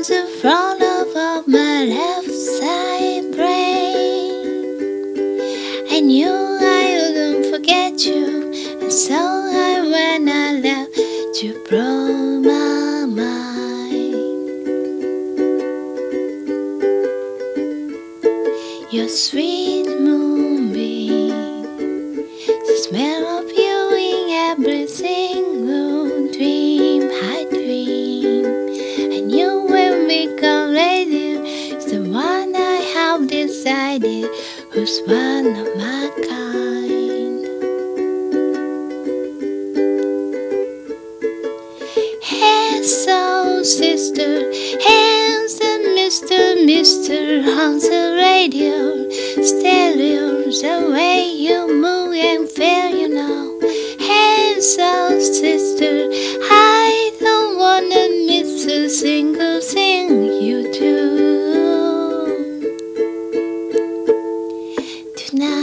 on the front of my left side brain. I knew I wouldn't forget you, and so I when I left you broke my mind. Your sweet moonbeam, the smell of you in every single dream I dream. And you will become lady, is the one I have decided who's one of my kind. Hey soul sister, handsome Mr. on the radio, stereo, the way you move and feel, you know. Hey soul sister, I don't wanna miss a single thing you do. Tonight